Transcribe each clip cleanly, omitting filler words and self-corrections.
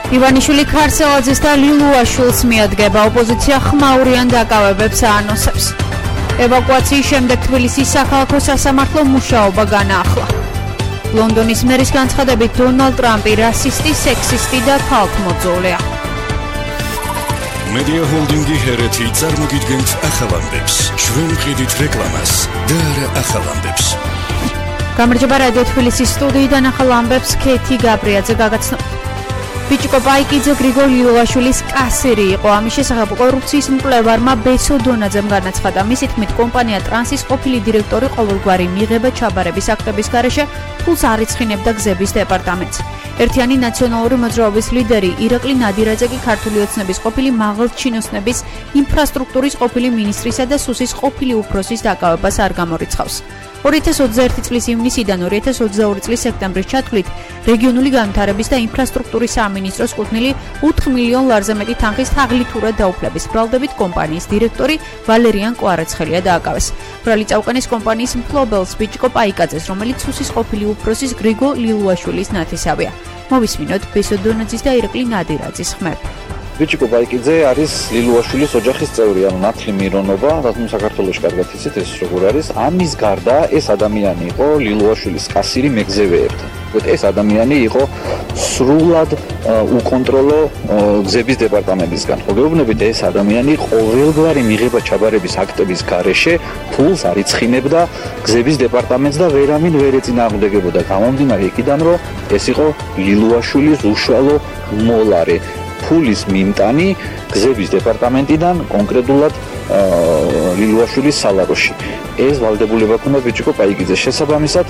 ივანიშვილი ქარცელაძის და ლილუაშვილს მიადგება ოპოზიცია ხმაურიან დაკავებებს აანონსებს. ევაკუაციის შემდეგ თბილისის სახალხო სასამართლო მუშაობა განაახლა. ლონდონის მერის განცხადებით დონალდ ტრამპი რასისტი, სექსისტი და ქალთმოძოლეა. Media Holdingi ჰერეთი წარმოგიდგენთ ახალ ამბებს. ჩვენ ვყიდით რეკლამას და არა ახალ ამბებს. გამარჯობა რადიო თბილისის სტუდიიდან ახალ ამბებს ქეთი გაბრიაძე გაგაცნობ. ბიჭიკო პაიკიძე გრიგოლ ლილუაშვილის კასირი იყო. ამის შესახებ კორუფციის მკვლევარმა ბესო დონაძემ განაცხადა. მისი თქმით, კომპანია ტრანსის ყოფილი დირექტორი ყოველგვარი მიღება ჩაბარების აქტების გარეშე ფულს არ იცხინებდა გზების დეპარტამენტს. ერთიანი ნაციონალური მოძრაობის ლიდერი ირაკლი ნადირაძე კი ქართული ოცნების ყოფილი მაღალჩინოსნების ინფრასტრუქტურის ყოფილი მინისტრისა და სუსის ყოფილი უფროსის დაკავებას არ გამორიცხავს. 2021 წლის ივნისიდან 2022 წლის სექტემბრის ჩათვლით რეგიონული განვითარების და ინფრასტრუქტურის სამინისტროს კუთვნილი 4 მილიონ ლარზე მეტი თანხის თაღლითურად დაუფლების ბრალდებით კომპანიის დირექტორი ვალერიან კვარაცხელია დააკავეს. ბრალი წაუყენეს კომპანიის მფლობელს ბიჭიკო პაიკაძეს, რომელიც სუსის ყოფილი უფროსის გრიგოლ ლილუაშვილის ნათესავია. მოვისმინოთ ბესო დონაძის და ირაკლი ნადირაძის ხმები. ბიჭიკო პაიკიძე არის ლილუაშვილის ოჯახის წევრი, ანუ ნათლი მირონობა, რადგან საქართველოში კარგად იცით ეს როგორ არის. ამის გარდა ეს ადამიანი იყო ლილუაშვილის კასირი მეგზევეებთან. ეს ადამიანი იყო სრულად უკონტროლო გზების დეპარტამენტისგან. მოგეუბნებით, ეს ადამიანი ყოველგვარი მიღება ჩაბარების აქტების გარეშე ფულს არ იცხინებდა გზების დეპარტამენტს და ვერავინ ვერ ეწინააღმდეგებოდა. გამომდინარე იქიდან, რომ ეს იყო ლილუაშვილის უშუალო მოლარე. ფულის მიმტანი გზების დეპარტამენტიდან კონკრეტულად ლილუაშვილის სალაროში. ეს ვალდებულება ქონდა ბიჭიკო პაიკიძეს. შესაბამისად,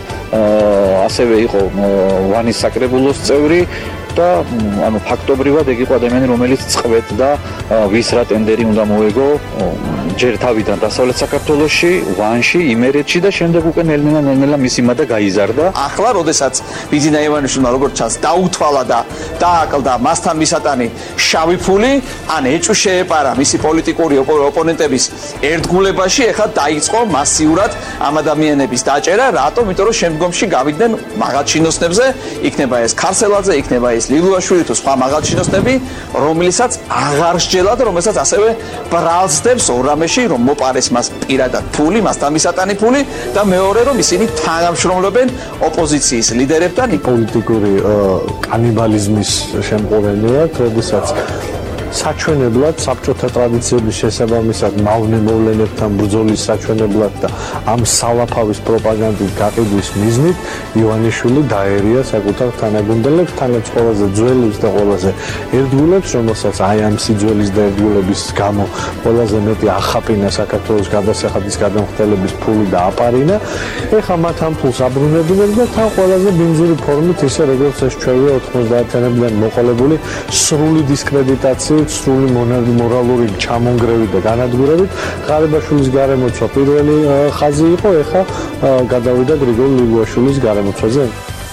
ასევე იყო ვანის საკრებულოს წევრი და ანუ ფაქტობრივად ეგ იყო ადამიანი, რომელიც წყვეტდა ვის რა ტენდერი უნდა მოეგო ჯერ თავიდან დასავლეთ საქართველოში, ვანში, იმერეთში და შემდეგ უკვე ნელ-ნელა მისი მადა გაიზარდა. ახლა, როდესაც ბიძინა ივანიშვილმა როგორც ჩანს დაუთვალა და დააკლდა მასთან მისატანი შავი ფული, ან ეჭვი შეეპარა მისი პოლიტიკური ოპონენტების ერთგულებაში, ეხლა დაიწყო მასიურად ამ ადამიანების დაჭერა, რატომ? იმიტომ რომ შემდგომში გავიდნენ მაღალჩინოსნებზე, იქნება ეს ქარცელაძე, იქნება ეს ლილუაშვილი თუ სხვა მაღალჩინოსნები, რომელსაც აღარ სჯელა და რომელსაც ასევე ბრალსდებს ორამეში, რომ მოპარეს მას პირადად ფული, მასთან მისატანი ფული და მეორე რომ ისინი თანამშრომლობენ ოპოზიციის ლიდერებთან. პოლიტიკური კანიბალიზმის შემყოლელია, როდესაც საჩვენებლად საბჭოთა ტრადიციების შესაბამისად მავნე მოვლენებთან ბრძოლის საჩვენებლად და ამ სალაფავის პროპაგანდით გაყიდვის მიზნით ივანიშვილი დაერია საკუთარ თანაგუნდელებს, თანაც ყველაზე ძველებს და ყველაზე ერთგულებს, რომელსაც აი ამ სიძველის და ერთგულების გამო ყველაზე მეტი ახაპინა საქართველოს გადასახადის გადამხდელების ფული და აპარინა. ეხლა მათ ამ ფულს აბრუნებდნენ და თან ყველაზე ბინძური ფორმით, ისე როგორც ეს ჩვევია 90-იანებიდან მოყოლებული სრული დისკრედიტაცია, სრული მორალური ჩამონგრევით და განადგურებით ღარიბაშვილის გარემოცვა პირველი ხაზი იყო, ეხლა გადავიდა გრიგოლ ლილუაშვილის გარემოცვაზე.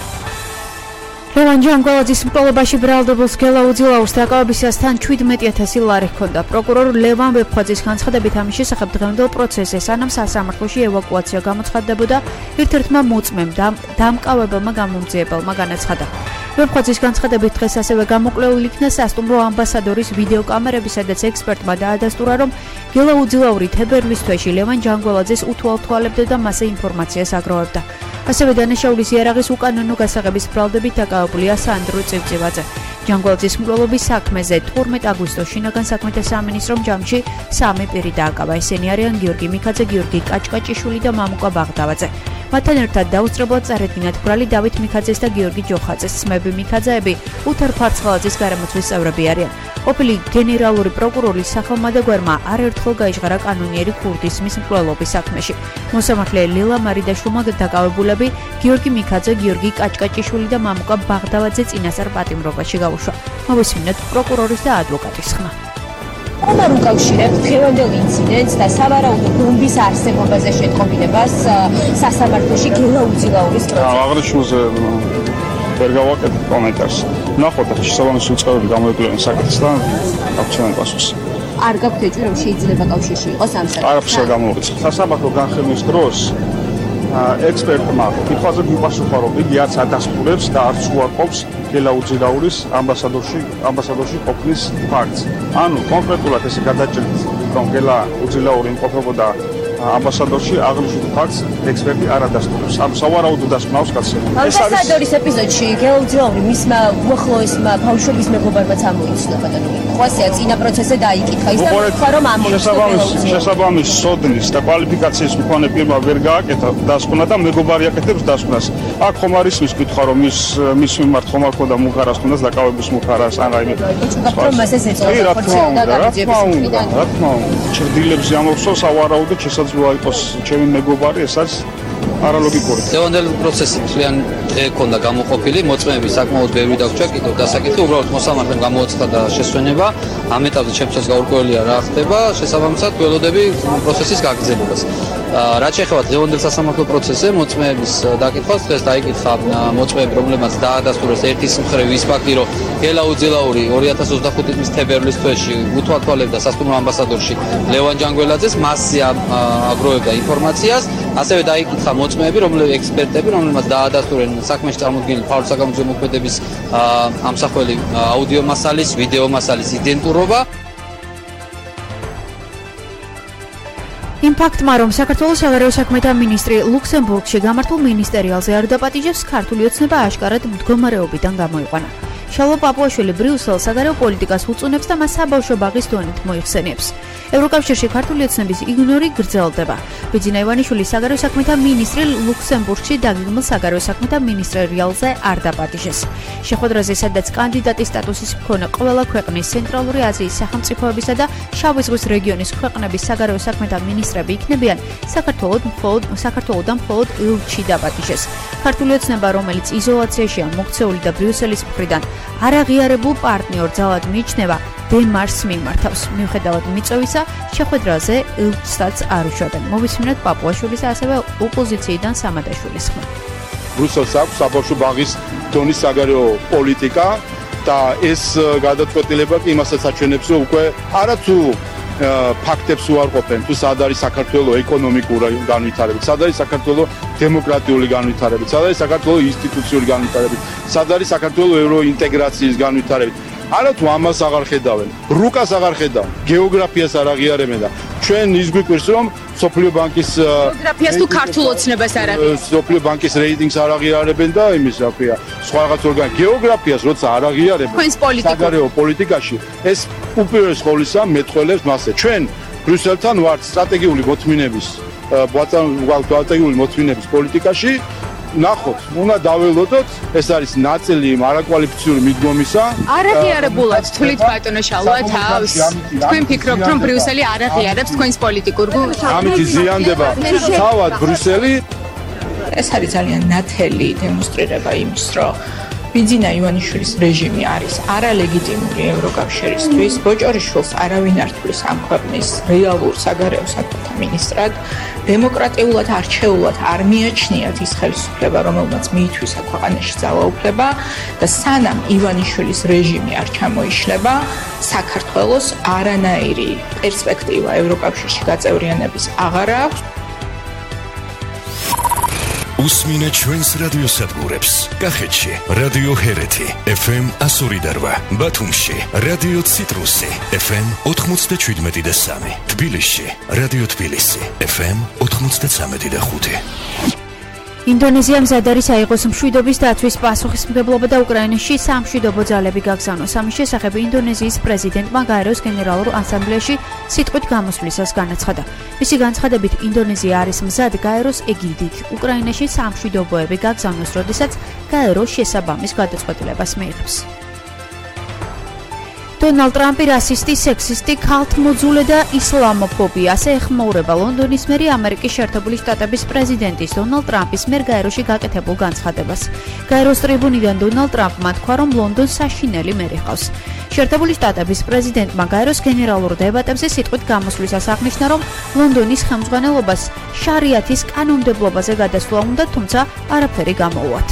ლევან ჯანგველაძის მკვლელობაში ბრალდებულს გელაუძილაურს დაკავებისასთან 17,000 ლარი ჰქონდა. პროკურორ ლევან ვეფხვაძის განცხადებით, ამის შესახებ დღევანდელ პროცესზე სანამ სასამართლოში ევაკუაცია გამოცხადდებოდა, ერთ-ერთმა მოწმემ დამკავებელმა გამომძიებელმა განაცხადა. ვეფხვაძის განცხადებით, დღეს ასევე გამოკვლეულ იქნა სასტუმრო ამბასადორის ვიდეოკამერები, სადაც ექსპერტმა დაადასტურა, რომ გელაუძილაური თებერვლის თვეში ლევან ჯანგველაძეს უთვალთვალებდა და მასზე ინფორმაციას აგროვებდა. ასევე დანაშაულის იარაღის უკანონო გასაღების ბრალდებით დაკავებულია სანდრო წივწივაძე. ჯანგველაძის მკვლელობის საქმეზე 12 აგვისტოს შინაგან საქმეთა სამინისტრომ ჯამში 3 პირი დააკავა. ესენი არიან გიორგი მიქაძე, გიორგი კაჭკაჭიშვილი და მამუკა ბაღდავაძე. მათთან ერთად დაუსწრებლად წარედგინათ ბრალი დავით მიქაძეს და გიორგი ჯოხაძეს. ძმები მიქაძეები უთარ ფარცხალაძის გარემოცვის წევრები არიან. ყოფილი გენერალური პროკურორის სახელმადა გვერმა არაერთხელ გაიჟღერა კანონიერი ქურდის მის მკვლელობის საქმეში. მოსამართლე ლილა მარიდაშვილმა დაკავებულები გიორგი მიქაძე, გიორგი კაჭკაჭიშვილი და მამუკა ბაღდავაძე წინასწარ პატიმრობაში გაუშვა. მოვისმინოთ პროკურორის და ადვოკატის ხმა. Omar უკავშირებს დღევანდელ ინციდენტს და სავარაუდო ბომბის არსებობაზე შეტყობინებას სასამართლოში გელაუძილაურის პროცესში. აღნიშნულზე ვერ გავაკეთებ კომენტარს. ნახოთ, შესაბამისი უწყებები გამოიკვლინენ საკითხს და აღჩენენ პასუხს. არ გაქვთ ეჭვი, რომ შეიძლება კავშირში იყოს ამ საკითხთან? არაფერს არ გამოვიწყდა. სასამართლო განხილვის დროს ექსპერტმა კითხვაზე მიპასუხა, რომ იგი არც ადასტურებს და არც უარყოფს გელა უძილაურის ამბასადორში ყოფნის ფაქტს. ანუ კონკრეტულად ესე გადაჭრით, რომ გელა უძილაური იმყოფებოდა ამბასადორში აღნიშნულ ფაქტს ექსპერტი არ ადასტურებს. ამ სავარაუდო დასკვნავს გაცემული. ამბასადორის ეპიზოდში გელა უძილაური მისმა უახლოესმა ბავშვების მეგობარმა წამოიცნობა და ხვასია წინა პროცესზე დაიკითხა ის და თქვა რომ შესაბამის სოდნის და კვალიფიკაციის მქონე პირმა ვერ გააკეთა დასკვნა და მეგობარი აკეთებს დასკვნას. აქ ხომ არის ის კითხვა რომ მის მიმართ ხომ არ ქონდა მუხარას თუნდაც დაკავების მუხარას ან რაიმე რომ მასეს ეწოდა ხორცელდა გაგიძიების მხრიდან. რა თქმა უნდა, ჭრდილებს ამოვსო სავარაუდოდ შესაძლოა იყოს ჩემი მეგობარი, ეს არის არალოგიკური. ლევანდელი პროცესი ძალიან ექონდა გამოყოფილი, მოწმეები საკმაოდ ბევრი დაგჭა, კიდევ დასაკითხი, უბრალოდ მოსამართლემ გამოაცხადა შესვენება, ამ ეტაპზე ჩემთვის გაურკვეველია რა ხდება, შესაბამისად ველოდები პროცესის გაგრძელებას. რაც შეეხება ლევანდელ სასამართლო პროცესზე, მოწმეების დაკითხვას დღეს დაიკითხა მოწმეები, რომლებმაც დაადასტურეს ერთის მხრივ ის ფაქტი, რომ გელა უძილაური 2025 წლის თებერვლის თვეში უთვალთვალებდა სასტუმრო ამბასადორში ლევან ჯანგველაძეს, მასზე აგროვებდა ინფორმაციას, ასევე დაიკითხა მოწმეები, ექსპერტები, რომლებმაც დაადასტურენ საქმეში წარმოდგენილი ფავრსაგამოძიებო მოქმედების ამსახველი აუდიო მასალის, ვიდეო მასალის იდენტურობა. იმ ფაქტმა, რომ საქართველოს საგარეო საქმეთა მინისტრი ლუქსემბურგში გამართულ მინისტერიალზე არ დაპატიჟებს, ქართული ოცნება აშკარად მდგომარეობიდან გამოიყვანა. შალვა პაპუაშვილი ბრიუსელს საგარეო პოლიტიკას უწუნებს და მას საბავშვო ბაღის დონით მოიხსენიებს. ევროკავშირში ქართული ოცნების იგნორი გრძელდება. ბიძინა ივანიშვილი საგარეო საქმეთა მინისტრი ლუქსემბურგში დაგეგმილ საგარეო საქმეთა მინისტრიალზე არ დაპატიჟეს. შეხვედრაზე, სადაც კანდიდატის სტატუსის მქონე ყველა ქვეყნის, ცენტრალური აზიის სახელმწიფოებისა და შავი ზღვის რეგიონის ქვეყნების საგარეო საქმეთა მინისტრები იქნებიან, საქართველოდან მხოლოდ ილჩი დაპატიჟეს. ქართული ოცნება, რომელიც იზოლაციაშია მოქცეული და ბრიუსელის მხრიდან არაღიარებულ პარტნიორ ძალად მიიჩნევა, დემარშს მიმართავს. მიუხედავად მიწოვისა, შეხვედრაზე ილჩსაც არ უშვებენ. მოვისმინოთ პაპუაშვილის და ასევე ოპოზიციიდან სამადაშვილის ხმა. ბრიუსელს აქვს საბავშვო ბაღის დონის საგარეო პოლიტიკა და ეს გადაწყვეტილება კი იმასაც აჩვენებს, რომ უკვე არათუ ფაქტებს უარყოფენ, თუ სად არის საქართველოს ეკონომიკური განვითარებით, სად არის საქართველოს დემოკრატიული განვითარებით, სად არის საქართველოს ინსტიტუციური განვითარებით, სად არის საქართველოს ევროინტეგრაციის განვითარებით. არათუ ამას აღარ ხედავენ, რუკას აღარ ხედავენ, გეოგრაფიას არ აღიარებენ და ჩვენ ის გვიკვირს, რომ სოფლიო ბანკის გეოგრაფიას თუ ქართულ ოცნებას არ აღიარებენ. სოფლიო ბანკის რეიტინგს არ აღიარებენ და იმის რა ქვია, სხვა რაღაც ორგანო გეოგრაფიას როცა არ აღიარებენ საგარეო პოლიტიკაში, ეს უპირველეს ყოვლისა მეტყველებს მასზე. ჩვენ ბრიუსელთან ვართ სტრატეგიული მოთმინების პოლიტიკაში. ნახოთ, უნდა დაველოდოთ, ეს არის ნაწილი არაკვალიფიციური მიდგომისა. არაღიარებულად თვლით ბატონო შალვა თავს. თქვენ ფიქრობთ, რომ ბრიუსელი არ აღიარებს თქვენს პოლიტიკურ გულს? ამით იზიანდება თავად ბრიუსელი. ეს არის ძალიან ნათელი დემონსტრირება იმის, რომ ბიძინა ივანიშვილის რეჟიმი არის არალეგიტიმური ევროკავშირისთვის. ბოჭორიშვილს არავინ არ თვლის ამ ქვეყნის რეალურ საგარეო საქმეთა მინისტრად. დემოკრატიულად არჩეულად არ მიაჩნიათ ის ხელისუფლება, რომელმაც მიითვისა ქვეყანაში ძალაუფლება და სანამ ივანიშვილის რეჟიმი არ ჩამოიშლება, საქართველოს არანაირი პერსპექტივა ევროკავშირში გაწევრიანების აღარ აქვს. უსმინე ჩვენს რადიოსადგურებს. კახეთში რადიო ჰერეთი FM 102.8, ბათუმში რადიო ციტრუსი FM 97.3, თბილისში რადიო თბილისი FM 93.5. ინდონეზია მზად არის აიღოს მშვიდობის დაცვის პასუხისმგებლობა და უკრაინაში სამშვიდობო ძალები გაგზავნოს. ამის შესახებ ინდონეზიის პრეზიდენტმა გაეროს გენერალურ ასამბლეაში სიტყვით გამოსვლისას განაცხადა. მისი განცხადებით, ინდონეზია არის მზად გაეროს ეგიდით უკრაინაში სამშვიდობოები გაგზავნოს, როდესაც გაერო შესაბამის გადაწყვეტილებას მიიღებს. დონალდ ტრამპი რასისტი, სექსისტი, ქალთმოძულე და ისლამოფობია ასე ეხმაურება ლონდონის მერი ამერიკის შეერთებული შტატების პრეზიდენტის დონალდ ტრამპის მიერ გაეროში გაკეთებულ განცხადებას. გაეროს ტრიბუნიდან დონალდ ტრამპმა თქვა, რომ ლონდონს საშინელი მერი ჰყავს. შეერთებული შტატების პრეზიდენტმა გაეროს გენერალურ დებატებზე სიტყვით გამოსვლისას აღნიშნა, რომ ლონდონის ხელმძღვანელობას შარიათის კანონმდებლობაზე გადასვლა უნდა, თუმცა არაფერი გამოუვათ.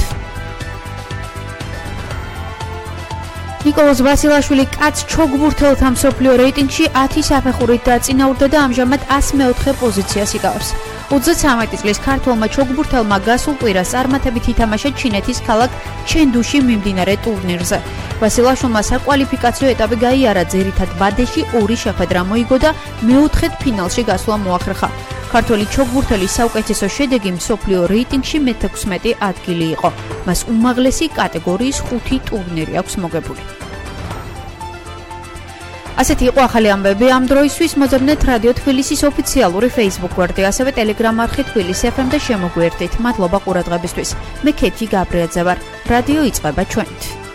ნიკოლოზ ვასილაშვილი კაც ჩოგბურთელთა მსოფლიო რეიტინგში 10 საფეხურით დაწინაურდა და ამჟამად 104 პოზიციას იკავებს. 33 წლის ქართველმა ჩოგბურთელმა გასულ კვირას წარმატებით ითამაშა ჩინეთის ქალაქ ჩენდუში მიმდინარე ტურნირზე. ვასილაშვილმა საკვალიფიკაციო ეტაპი გაიარა, ძირითად ბადეში 2 შეხვედრა მოიგო და მეოთხედ ფინალში გასვლა მოახერხა. ქართველი ჩოგბურთელის საუკეთესო შედეგი მსოფლიო რეიტინგში მე-16 ადგილი იყო. მას უმაღლესი კატეგორიის 5 ტურნირი აქვს მოგებული. ასეთი იყო ახალი ამბები ამ დროისთვის. მოძებნეთ რადიო თბილისის ოფიციალური Facebook გვერდი, ასევე Telegram არხი თბილისი FM და შემოგვიერთდით. მადლობა ყურადღებისთვის. მე ქეთი გაბრიაძე ვარ. რადიო იწყება ჩვენით.